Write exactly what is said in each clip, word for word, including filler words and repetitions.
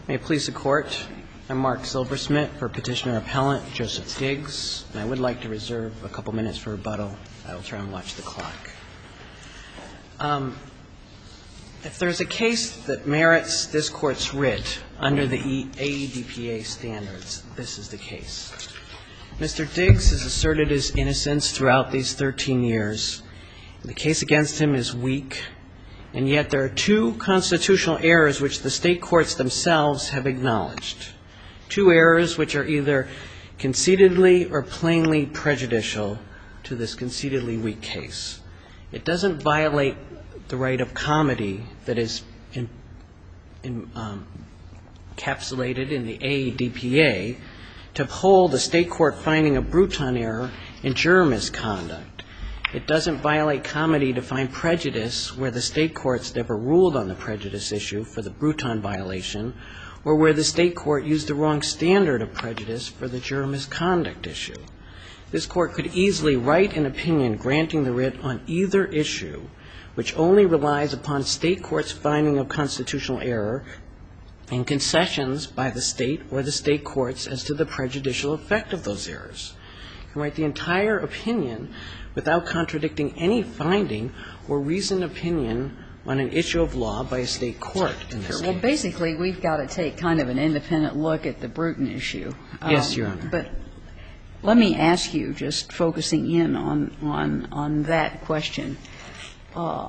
May it please the Court, I'm Mark Silversmith for Petitioner Appellant Joseph Diggs, and I would like to reserve a couple minutes for rebuttal. I will try and watch the clock. Um, if there's a case that merits this Court's writ under the A E D P A standards, this is the case. Mister Diggs has asserted his innocence throughout these thirteen years. The case against him is weak, and yet there are two constitutional errors which the state courts themselves have acknowledged. Two errors which are either conceitedly or plainly prejudicial to this conceitedly weak case. It doesn't violate the right of comedy that is in, in, um, encapsulated in the A E D P A to uphold a state court finding a Bruton error in juror misconduct. It doesn't violate comedy to find prejudice where the state courts never ruled on the prejudice issue for the Bruton violation, or where the state court used the wrong standard of prejudice for the juror misconduct issue. This Court could easily write an opinion granting the writ on either issue, which only relies upon state courts' finding of constitutional error and concessions by the state or the state courts as to the prejudicial effect of those errors. You can write the entire opinion without contradicting any finding or reasoned opinion on an issue of law by a state court in this case. Well, basically, we've got to take kind of an independent look at the Bruton issue. Yes, um, Your Honor. But let me ask you, just focusing in on on, on that question, uh,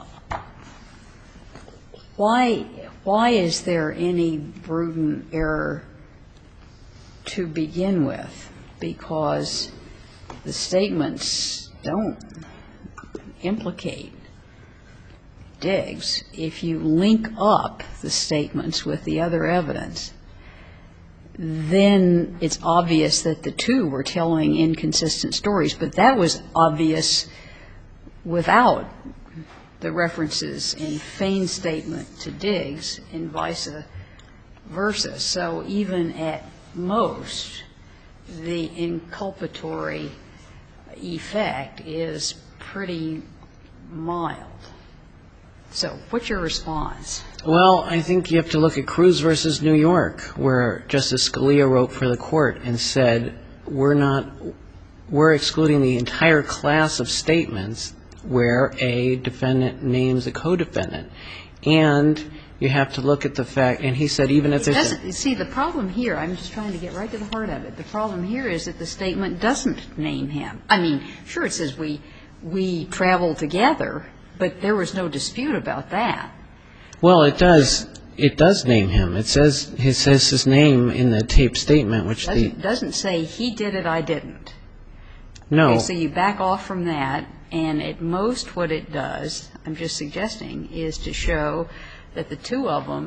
why why is there any Bruton error to begin with? Because the statements don't implicate Diggs. If you link up the statements with the other evidence, then it's obvious that the two were telling inconsistent stories. But that was obvious without the references in Fain's statement to Diggs and vice versa. So even at most, the inculpatory effect is pretty mild. So what's your response? Well, I think you have to look at Cruz versus New York, where Justice Scalia wrote for the court and said, we're not, we're excluding the entire class of statements where a defendant names a co-defendant. And you have to look at the fact, and he said even if there's a... See, the problem here, I'm just trying to get right to the heart of it. The problem here is that the statement doesn't name him. I mean, sure, it says we we traveled together, but there was no dispute about that. Well, it does. It does name him. It says it says his name in the tape statement, which the... It doesn't say he did it, I didn't. No. Okay, so you back off from that, and at most what it does, I'm just suggesting, is to show that the two of them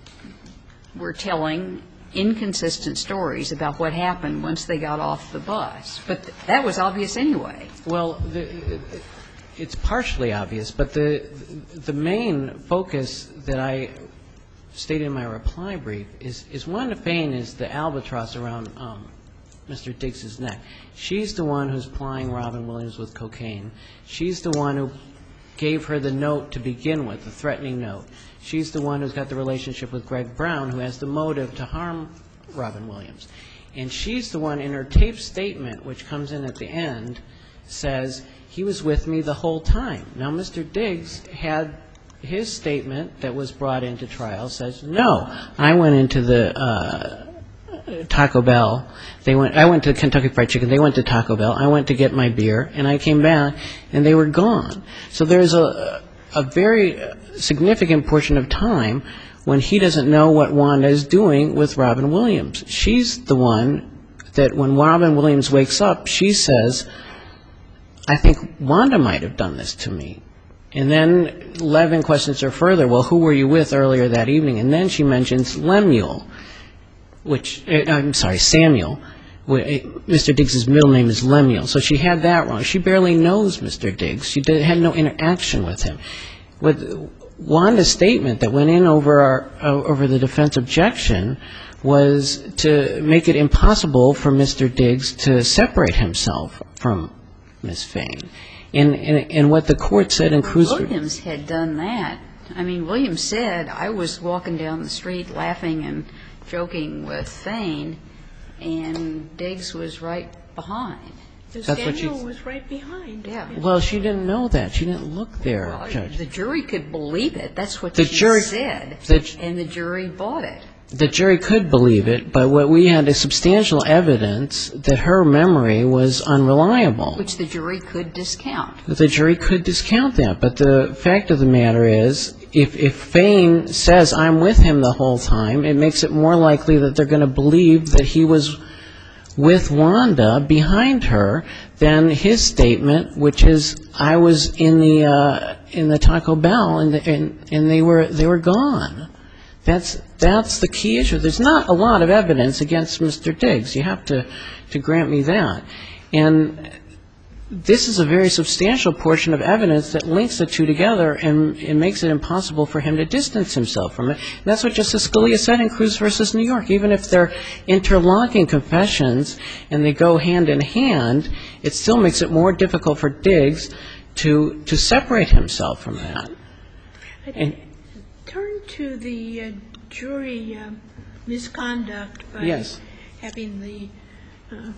were telling inconsistent stories about what happened once they got off the bus. But that was obvious anyway. Well, the, it's partially obvious, but the the main focus that I stated in my reply brief is, is Wanda Fain is the albatross around um, Mister Diggs's neck. She's the one who's plying Robin Williams with cocaine. She's the one who gave her the note to begin with, the threatening note. She's the one who's got the relationship with Greg Brown, who has the motive to harm Robin Williams. And she's the one in her tape statement, which comes in at the end, says, he was with me the whole time. Now, Mister Diggs had his statement that was brought into trial, says, no, I went into the uh, Taco Bell. They went. I went to Kentucky Fried Chicken. They went to Taco Bell. I went to get my beer, and I came back, and they were gone. So there's a a very significant portion of time when he doesn't know what Wanda is doing with Robin Williams. She's the one that when Robin Williams wakes up, she says, I think Wanda might have done this to me. And then Levin questions her further, well, who were you with earlier that evening? And then she mentions Lemuel, which, I'm sorry, Samuel. Mister Diggs's middle name is Lemuel. So she had that wrong. She barely knows Mister Diggs. She did, had no interaction with him. With Wanda's statement that went in over our, uh, over the defense objection was to make it impossible for Mister Diggs to separate himself from Miz Fain. And, and, and what the court said in Cruz... Williams had done that I mean, Williams said, I was walking down the street laughing and joking with Fain, and Diggs was right behind. Because That's what Daniel she- was right behind. Yeah. Well, she didn't know that. She didn't look there, Well, Judge. the jury could believe it. That's what The she jury- said, the- and the jury bought it. The jury could believe it, but what we had is substantial evidence that her memory was unreliable. Which the jury could discount. The jury could discount that, but the fact of the matter is, if, if Fain says, I'm with him the whole time, it makes it more likely that they're going to believe that he was with Wanda behind her than his statement, which is, I was in the uh, in the Taco Bell and, the, and and they were they were gone. That's that's the key issue. There's not a lot of evidence against Mister Diggs. You have to to grant me that. And this is a very substantial portion of evidence that links the two together and it makes it impossible for him to distance himself from it. And that's what Justice Scalia said in Cruz versus New York. Even if they're interlocking confessions and they go hand in hand, it still makes it more difficult for Diggs to to separate himself from that. And Turn to the uh, jury uh, misconduct by Yes. having the uh,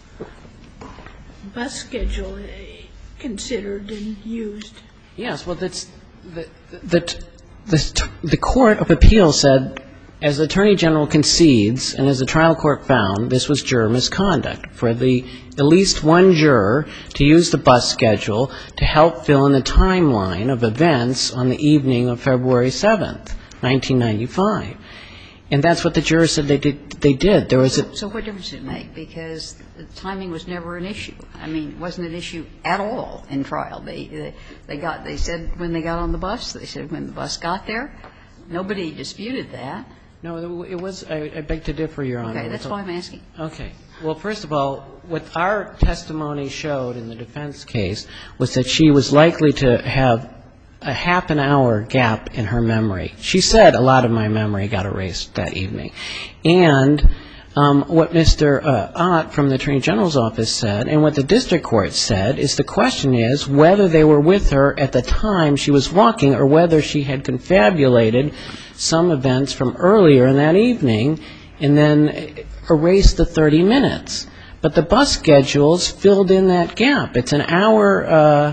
bus schedule uh, considered and used. Yes, well, that's, the, the, the, the Court of Appeals said, as the Attorney General concedes, and as the trial court found, this was juror misconduct for the at least one juror to use the bus schedule to help fill in the timeline of events on the evening of February seventh, nineteen ninety-five. And that's what the jurors said they did. They did. There was a So what difference did it make? Because the timing was never an issue. I mean, it wasn't an issue at all in trial. They, they, they got, they said when they got on the bus, they said when the bus got there. Nobody disputed that. No, it was, I, I beg to differ, Your Honor. Okay, that's why I'm asking. Okay. Well, first of all, what our testimony showed in the defense case was that she was likely to have a half an hour gap in her memory. She said a lot of my memory got erased that evening. And um, what Mister Uh, Ott from the Attorney General's office said, and what the district court said, is the question is whether they were with her at the time she was walking or whether she had confabulated some events from earlier in that evening and then erased the thirty minutes. But the bus schedules filled in that gap. It's an hour, uh,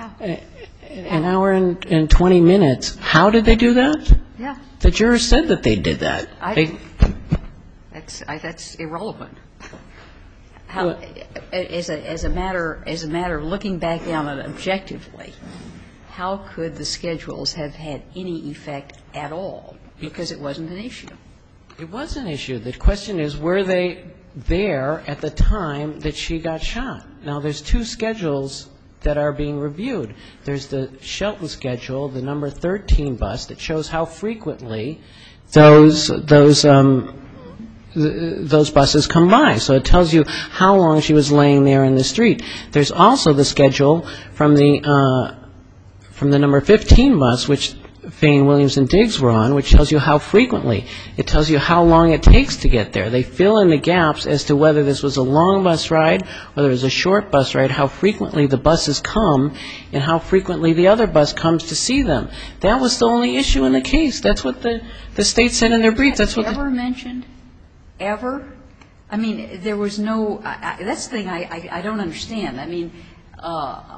an hour and, and twenty minutes. How did they do that? Yeah. The jurors said that they did that. I, They, that's, I, that's irrelevant. How, Well- as a, as a matter, as a matter of looking back down on it objectively, how could the schedules have had any effect at all? Because it wasn't an issue. It was an issue. The question is, were they there at the time that she got shot? Now, there's two schedules that are being reviewed. There's the Shelton schedule, the number thirteen bus, that shows how frequently those those um, th- those buses come by. So it tells you how long she was laying there in the street. There's also the schedule from the uh, from the number fifteen bus, which Fain, Williams, and Diggs were on, which tells you how frequently. It tells you how long it takes to get there. They fill in the gaps as to whether this was a long bus ride, whether it was a short bus ride, how frequently the buses come, and how frequently the other bus comes to see them. That was the only issue in the case. That's what the, the state said in their brief. That's what the, Ever mentioned? Ever? I mean, there was no, I, I, that's the thing I, I, I don't understand. I mean, uh,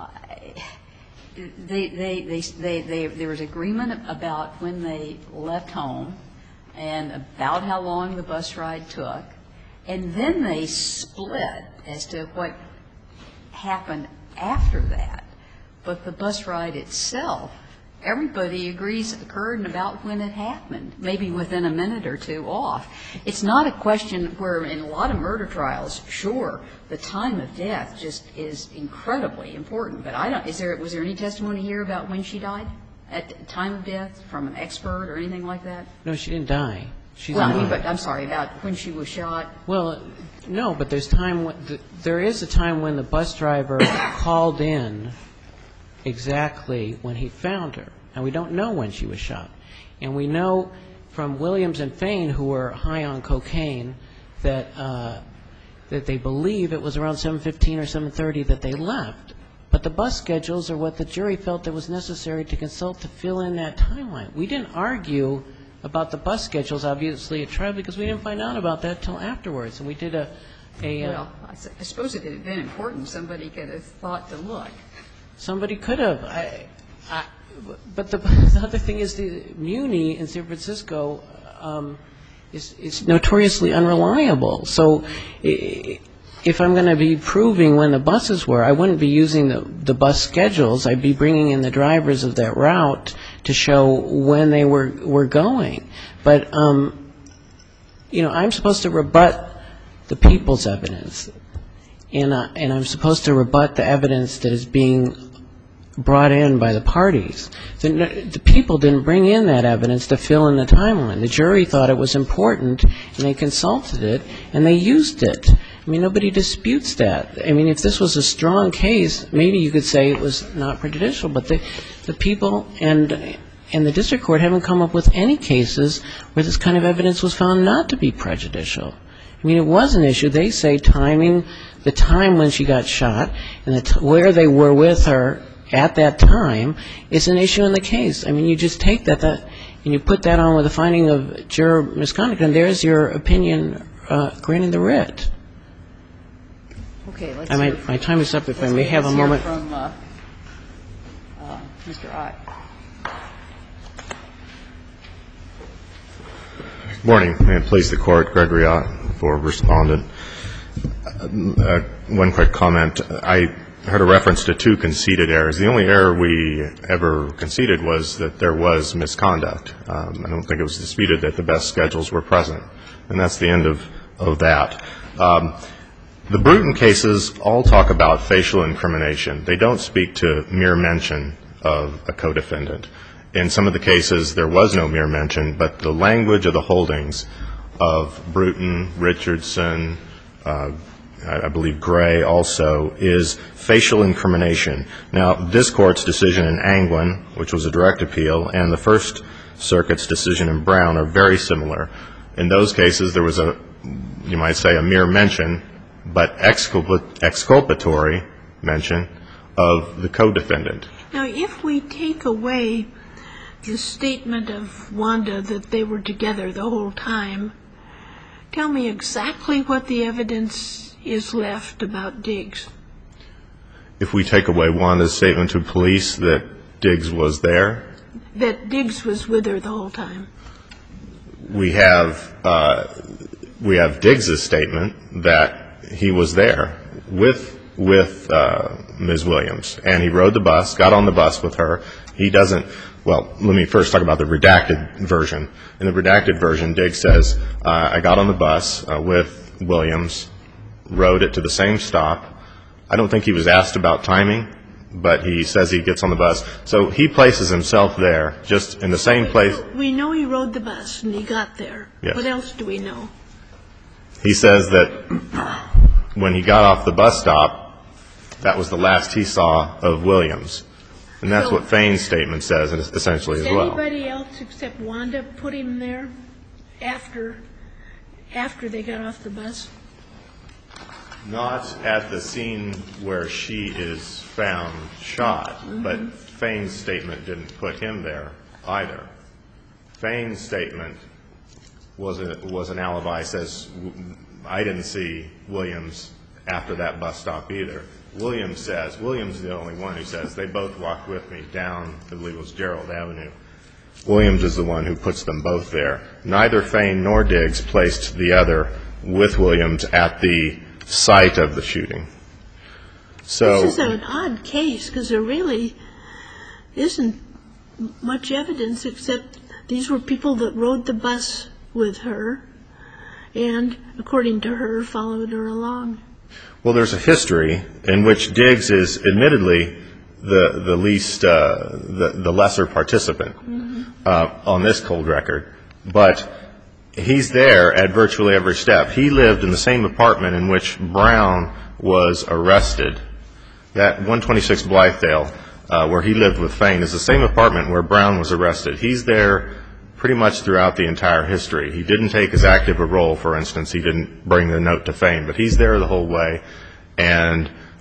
They, they, they, they, they, there was agreement about when they left home and about how long the bus ride took, and then they split as to what happened after that. But the bus ride itself, everybody agrees occurred and about when it happened, maybe within a minute or two off. It's not a question where in a lot of murder trials, sure, the time of death just is incredibly important. But I don't, is there, was there any testimony here about when she died? At the time of death from an expert or anything like that? no, she didn't die. She's Well, I mean, alive. but I'm sorry, about when she was shot. Well, no, but there's time when, there is a time when the bus driver called in exactly when he found her. And we don't know when she was shot. And we know from Williams and Fain, who were high on cocaine, that uh, that they believe it was around seven fifteen or seven thirty that they left. but the bus schedules are what the jury felt that was necessary to consult to fill in that timeline. We didn't argue about the bus schedules, obviously, at trial, because we didn't find out about that until afterwards. And we did a... a well, I, I suppose if it had been important, somebody could have thought to look. Somebody could have. I, I, but the, the other thing is the Muni in San Francisco um, is, is notoriously unreliable. So if I'm going to be proving when the buses were, I wouldn't be using the, the bus schedules. I'd be bringing in the drivers of that route to show when they were, were going. But, um, you know, I'm supposed to rebut the people's evidence. And, uh, and I'm supposed to rebut the evidence that is being brought in by the parties. The, the people didn't bring in that evidence to fill in the timeline. The jury thought it was important, and they consulted it, and they used it. I mean, nobody disputes that. I mean, if this was a strong case, maybe you could say it was not prejudicial, but the, the people and, and the district court haven't come up with any cases where this kind of evidence was found not to be prejudicial. I mean, it was an issue. They say timing, the time when she got shot, and the t- where they were with her at that time is an issue in the case. I mean, you just take that, that and you put that on with a finding of juror misconduct, and there's your opinion uh, granting the writ. Okay, let's I hear might, my time is up. If I let's may hear- have a let's hear moment. from uh, uh, Mister Ott. Good morning. May it please the Court, Gregory Ott for Respondent. Uh, one quick comment. I heard a reference to two conceded errors. The only error we ever conceded was that there was misconduct. Um, I don't think it was disputed that the best schedules were present, and that's the end of, of that. Um, the Bruton cases all talk about facial incrimination. They don't speak to mere mention of a co-defendant. In some of the cases, there was no mere mention, but the language of the holdings of Bruton, Richardson, uh, I believe Gray also, is facial incrimination. Now, this Court's decision in Anglin, which was a direct appeal, and the First Circuit's decision in Brown are very similar. In those cases, there was a, you might say, a mere mention, but exculp- exculpatory mention of the co-defendant. Now, if we take away the statement of Wanda that they were together the whole time, tell me exactly what the evidence is left about Diggs. If we take away Wanda's statement to police that Diggs was there? That Diggs was with her the whole time. We have, uh, we have Diggs' statement that he was there with, with uh, Miz Williams, and he rode the bus, got on the bus with her. He doesn't, well, let me first talk about the redacted version. In the redacted version, Diggs says, uh, I got on the bus uh, with Williams, rode it to the same stop. I don't think he was asked about timing, but he says he gets on the bus. So he places himself there, just in the same place. We know he rode the bus and he got there. Yes. What else do we know? He says that when he got off the bus stop, that was the last he saw of Williams. And that's what Fain's statement says, essentially, as well. Did anybody else except Wanda put him there after, after they got off the bus? Not at the scene where she is found shot, mm-hmm. but Fain's statement didn't put him there either. Fain's statement was, a, was an alibi. Says, I didn't see Williams after that bus stop either. Williams says, Williams is the only one who says, they both walked with me down, I believe it was Gerald Avenue. Williams is the one who puts them both there. Neither Fain nor Diggs placed the other with Williams at the site of the shooting. So this is an odd case because there really isn't much evidence except these were people that rode the bus with her and, according to her, followed her along. Well, there's a history in which Diggs is admittedly the the least uh, the the lesser participant mm-hmm. uh, on this cold record, but he's there at virtually every step. He lived in the same apartment in which Brown was arrested. That one twenty-six Blythedale, uh, where he lived with Fain, is the same apartment where Brown was arrested. He's there pretty much throughout the entire history. He didn't take as active a role, for instance. He didn't bring the note to Fain, but he's there the whole way. And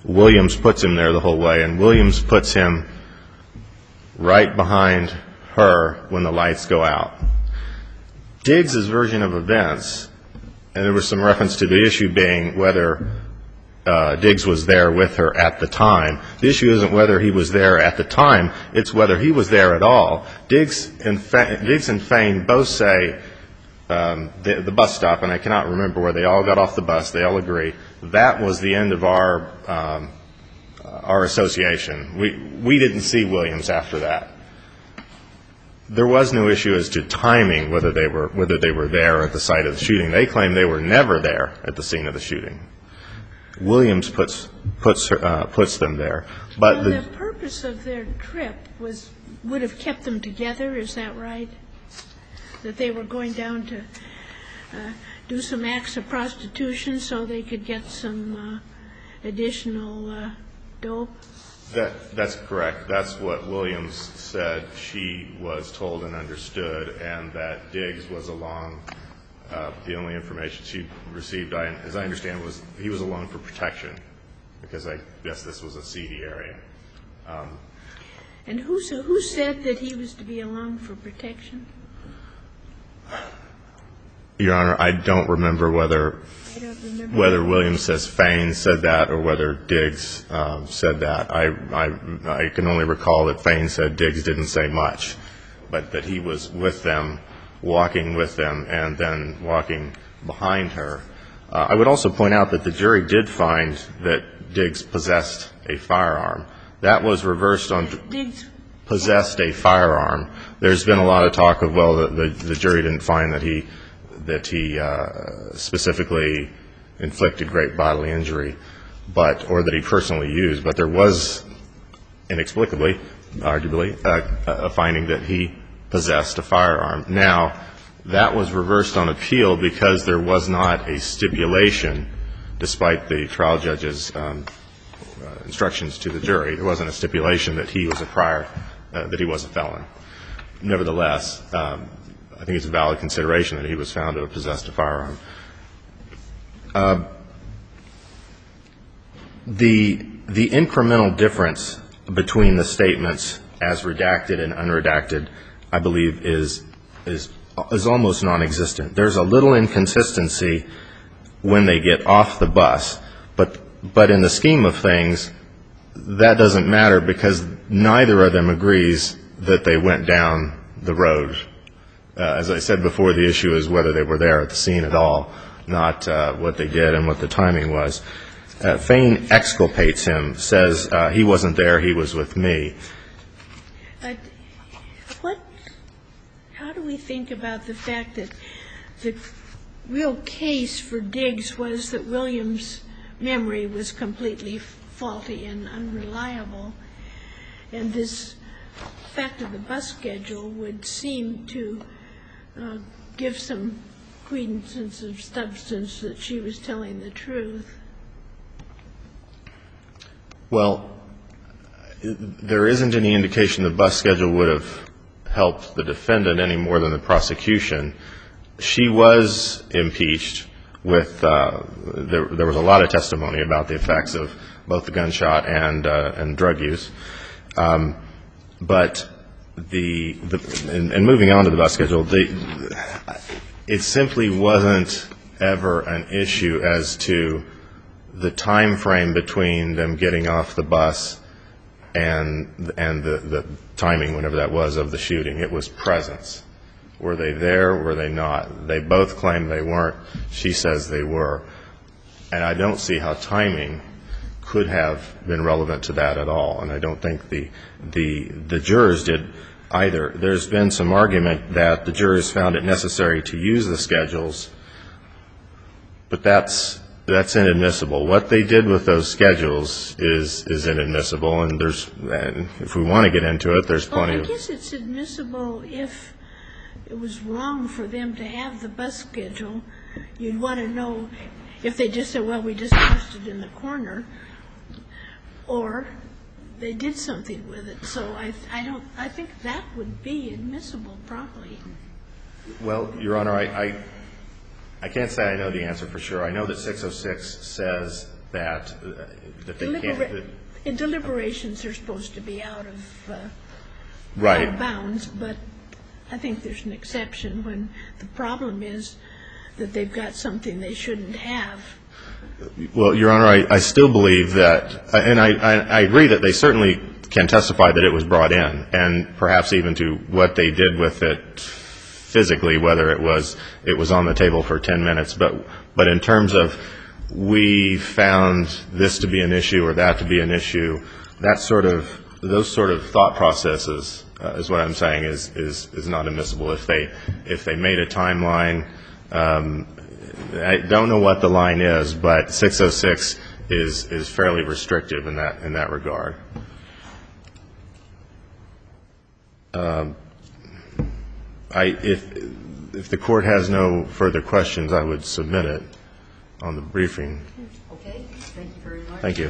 Williams puts him there the whole way, and Williams puts him right behind her when the lights go out. Diggs' version of events, and there was some reference to the issue being whether uh, Diggs was there with her at the time. The issue isn't whether he was there at the time, it's whether he was there at all. Diggs and, Fa- Diggs and Fain both say um, the, the bus stop, and I cannot remember where they all got off the bus, they all agree, that was the end of our um, our association. We, we didn't see Williams after that. There was no issue as to timing, whether they were whether they were there at the site of the shooting. They claim they were never there at the scene of the shooting. Williams puts puts uh, puts them there. But well, the, the purpose of their trip was would have kept them together. Is that right? That they were going down to uh, do some acts of prostitution so they could get some uh, additional uh, dope. That, that's correct. That's what Williams said she was told and understood, and that Diggs was along. Uh, the only information she received, I, as I understand, was he was along for protection, because I guess this was a seedy area. Um, and who, so who said that he was to be along for protection? Your Honor, I don't remember whether I don't remember whether Williams says Fain said that or whether Diggs um, said that. I, I I can only recall that Fain said Diggs didn't say much, but that he was with them, walking with them, and then walking behind her. Uh, I would also point out that the jury did find that Diggs possessed a firearm. That was reversed on Diggs possessed a firearm. There's been a lot of talk of, well, the, the, the jury didn't find that he that he uh, specifically inflicted great bodily injury, but or that he personally used. But there was inexplicably, arguably, uh, a finding that he possessed a firearm. Now, that was reversed on appeal because there was not a stipulation, despite the trial judge's um, uh, instructions to the jury. There wasn't a stipulation that he was a prior, uh, that he was a felon. Nevertheless, um, I think it's a valid consideration that he was found to have possessed a firearm. Uh, the the incremental difference between the statements as redacted and unredacted, I believe, is is is almost non-existent. There's a little inconsistency when they get off the bus, but but in the scheme of things, that doesn't matter because neither of them agrees that they went down the road. Uh, as I said before, the issue is whether they were there at the scene at all, not uh, what they did and what the timing was. Uh, Fain exculpates him, says uh, he wasn't there, he was with me. But what, how do we think about the fact that the real case for Diggs was that Williams' memory was completely faulty and unreliable, and this fact of the bus schedule would seem to uh, give some credence and some substance that she was telling the truth? Well, there isn't any indication the bus schedule would have helped the defendant any more than the prosecution. She was impeached with, uh, there, there was a lot of testimony about the effects of both the gunshot and, uh, and drug use. Um, but the, the and, and moving on to the bus schedule, the, it simply wasn't ever an issue as to the time frame between them getting off the bus and and the, the timing, whenever that was, of the shooting. It was presence. Were they there? Were they not? They both claim they weren't. She says they were. And I don't see how timing could have been relevant to that at all. And I don't think the the the jurors did either. There's been some argument that the jurors found it necessary to use the schedules, but that's that's inadmissible. What they did with those schedules is is inadmissible, and there's and if we want to get into it, there's plenty well, I of. I guess it's admissible if it was wrong for them to have the bus schedule. You'd want to know if they just said, well, we just tossed it in the corner, or they did something with it. So I, I don't, I think that would be admissible probably. Well, Your Honor, I, I I can't say I know the answer for sure. I know that six oh six says that, uh, that they can't. Delibera- that- in deliberations, they're supposed to be out of, uh, Right. out of bounds, but I think there's an exception when the problem is that they've got something they shouldn't have. Well, Your Honor, I, I still believe that, and I, I, I agree that they certainly can testify that it was brought in, and perhaps even to what they did with it physically, whether it was it was on the table for ten minutes. But but in terms of we found this to be an issue or that to be an issue, that sort of those sort of thought processes uh, is what I'm saying is is is not admissible. If they if they made a timeline. Um, I don't know what the line is, but six oh six is is fairly restrictive in that in that regard. Um, I if if the court has no further questions, I would submit it on the briefing. Okay, thank you very much. Thank you.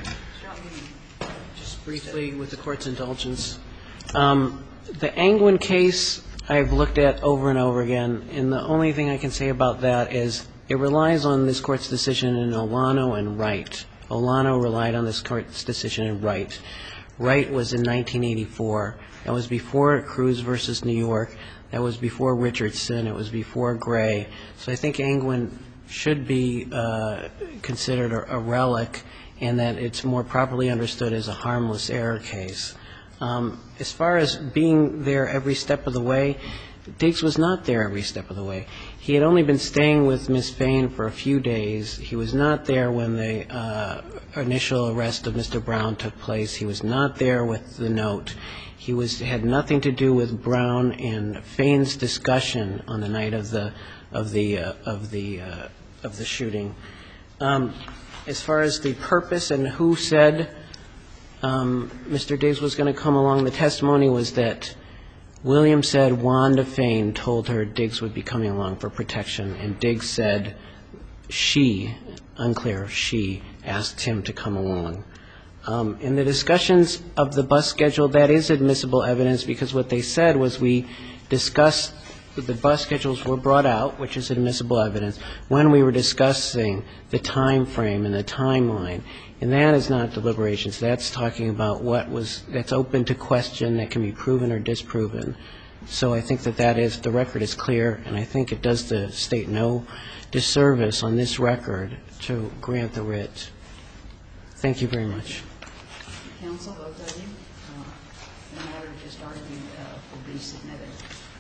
Just briefly, with the Court's indulgence. Um, the Angwin case I've looked at over and over again, and the only thing I can say about that is it relies on this Court's decision in Olano and Wright. Olano relied on this Court's decision in Wright. Wright was in nineteen eighty-four. That was before Cruz versus New York. That was before Richardson. It was before Gray. So I think Angwin should be uh, considered a, a relic, and that it's more properly understood as a harmless error case. Um, as far as being there every step of the way, Diggs was not there every step of the way. He had only been staying with Miss Fain for a few days. He was not there when the uh, initial arrest of Mister Brown took place. He was not there with the note. He was had nothing to do with Brown and Fain's discussion on the night of the of the uh, of the uh, of the shooting. Um, as far as the purpose and who said um, Mister Diggs was going to come along, the testimony was that William said Wanda Fain told her Diggs would be coming along for protection, and Diggs said she, unclear, she asked him to come along. Um, in the discussions of the bus schedule, that is admissible evidence because what they said was we discussed, the bus schedules were brought out, which is admissible evidence, when we were discussing the time frame and the timeline. And that is not deliberations. That's talking about what was, that's open to question, that can be proven or disproven. So I think that that is, the record is clear, and I think it does the State no disservice on this record to grant the writ. Thank you very much. Counsel, both of you, uh, the matter just argued uh, will be submitted.